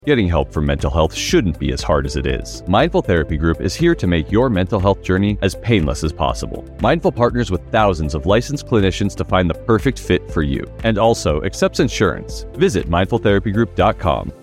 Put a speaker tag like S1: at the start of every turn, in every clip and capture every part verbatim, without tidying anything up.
S1: Getting help for mental health shouldn't be as hard as it is. Mindful Therapy Group is here to make your mental health journey as painless as possible. Mindful partners with thousands of licensed clinicians to find the perfect fit for you, and also accepts insurance. Visit mindful therapy group dot com.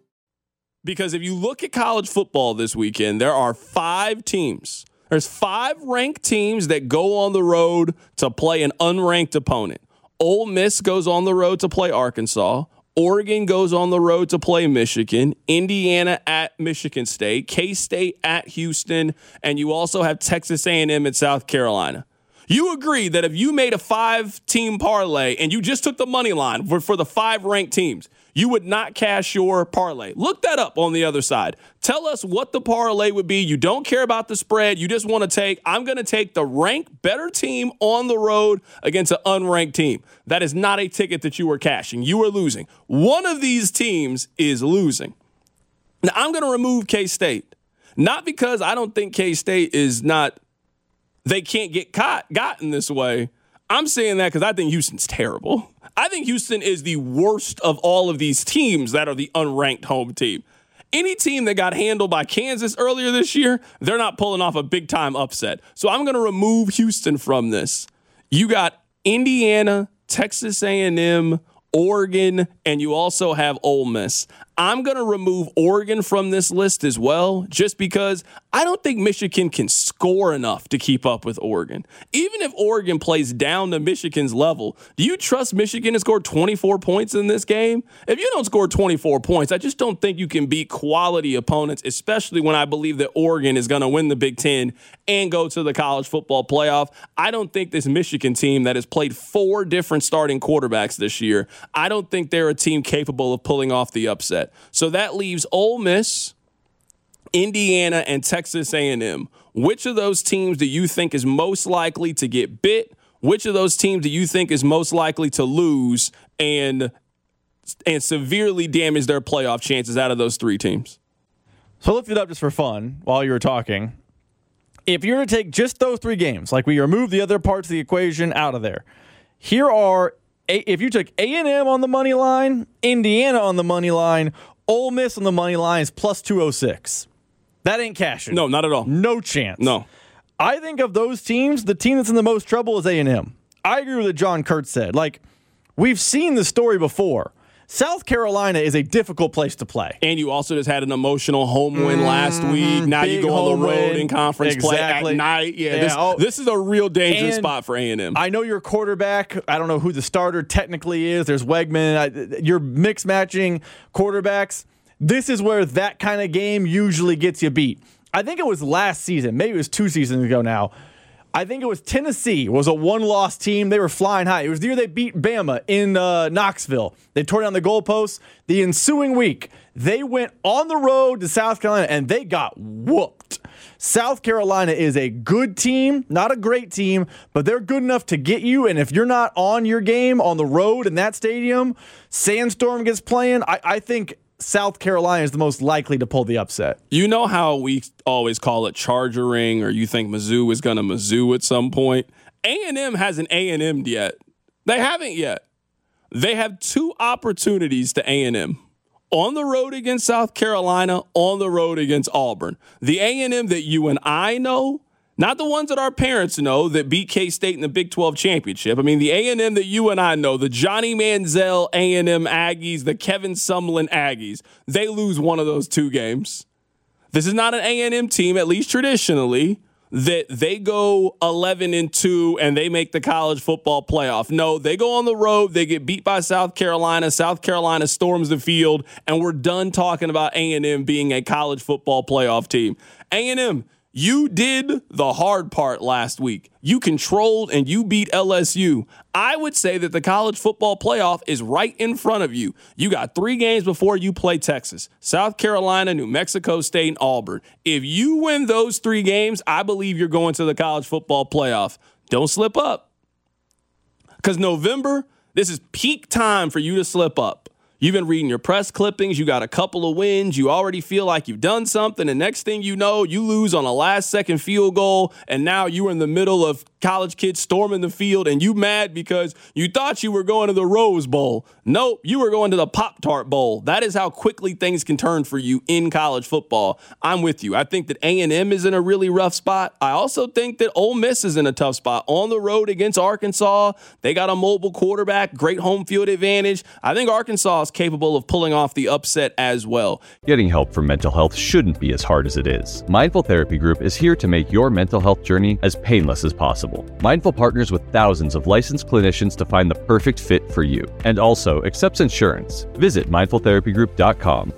S2: Because if you look at college football this weekend, there are five teams. There's five ranked teams that go on the road to play an unranked opponent. Ole Miss goes on the road to play Arkansas. Oregon goes on the road to play Michigan, Indiana at Michigan State, K-State at Houston, and you also have Texas A and M at South Carolina. You agree that if you made a five-team parlay and you just took the money line for, for the five ranked teams, you would not cash your parlay. Look that up on the other side. Tell us what the parlay would be. You don't care about the spread. You just want to take, I'm going to take the ranked better team on the road against an unranked team. That is not a ticket that you are cashing. You are losing. One of these teams is losing. Now, I'm going to remove K-State. Not because I don't think K-State is not, they can't get caught, gotten this way. I'm saying that because I think Houston's terrible. I think Houston is the worst of all of these teams that are the unranked home team. Any team that got handled by Kansas earlier this year, they're not pulling off a big-time upset. So I'm going to remove Houston from this. You got Indiana, Texas A and M, Oregon, and you also have Ole Miss. I'm going to remove Oregon from this list as well, just because I don't think Michigan can score enough to keep up with Oregon. Even if Oregon plays down to Michigan's level, do you trust Michigan to score twenty-four points in this game? If you don't score twenty-four points, I just don't think you can beat quality opponents, especially when I believe that Oregon is going to win the Big Ten and go to the college football playoff. I don't think this Michigan team that has played four different starting quarterbacks this year, I don't think they're a team capable of pulling off the upset. So that leaves Ole Miss, Indiana, and Texas A and M. Which of those teams do you think is most likely to get bit? Which of those teams do you think is most likely to lose and and severely damage their playoff chances out of those three teams?
S3: So I looked it up just for fun while you were talking. If you were to take just those three games, like we remove the other parts of the equation out of there, here are, if you took A and M on the money line, Indiana on the money line, Ole Miss on the money line is plus two oh six. That ain't cashing.
S2: No, not at all.
S3: No chance.
S2: No.
S3: I think of those teams, the team that's in the most trouble is A and M. I agree with what John Kurtz said. Like, we've seen the story before. South Carolina is a difficult place to play.
S2: And you also just had an emotional home win mm-hmm. last week. Now you go on the road win. in conference
S3: exactly.
S2: play at night. Yeah,
S3: yeah.
S2: This,
S3: Oh.
S2: this is a real dangerous
S3: and
S2: spot for A and M.
S3: I know your quarterback. I don't know who the starter technically is. There's Wegman. I, you're mix matching quarterbacks. This is where that kind of game usually gets you beat. I think it was last season. Maybe it was two seasons ago now. I think it was Tennessee was a one-loss team. They were flying high. It was the year they beat Bama in uh, Knoxville. They tore down the goalposts. The ensuing week, they went on the road to South Carolina, and they got whooped. South Carolina is a good team, not a great team, but they're good enough to get you. And if you're not on your game on the road in that stadium, Sandstorm gets playing, I, I think South Carolina is the most likely to pull the upset.
S2: You know how we always call it Chargering, or you think Mizzou is going to Mizzou at some point? A and M hasn't A and M'd yet. They haven't yet. They have two opportunities to A and M. On the road against South Carolina, on the road against Auburn. The A and M that you and I know, not the ones that our parents know that beat K-State in the Big twelve championship. I mean, the A and M that you and I know, the Johnny Manziel A and M Aggies, the Kevin Sumlin Aggies, they lose one of those two games. This is not an A and M team, at least traditionally, that they go eleven and two and they make the college football playoff. No, they go on the road, they get beat by South Carolina, South Carolina storms the field, and we're done talking about A and M being a college football playoff team. A and M, you did the hard part last week. You controlled and you beat L S U. I would say that the college football playoff is right in front of you. You got three games before you play Texas, South Carolina, New Mexico State, and Auburn. If you win those three games, I believe you're going to the college football playoff. Don't slip up. Because November, this is peak time for you to slip up. You've been reading your press clippings. You got a couple of wins. You already feel like you've done something. And next thing you know, you lose on a last second field goal. And now you're in the middle of college kids storming the field and you mad because you thought you were going to the Rose Bowl. Nope, you were going to the Pop-Tart Bowl. That is how quickly things can turn for you in college football. I'm with you. I think that A and M is in a really rough spot. I also think that Ole Miss is in a tough spot. On the road against Arkansas, they got a mobile quarterback, great home field advantage. I think Arkansas is capable of pulling off the upset as well.
S1: Getting help for mental health shouldn't be as hard as it is. Mindful Therapy Group is here to make your mental health journey as painless as possible. Mindful partners with thousands of licensed clinicians to find the perfect fit for you, and also accepts insurance. Visit mindful therapy group dot com.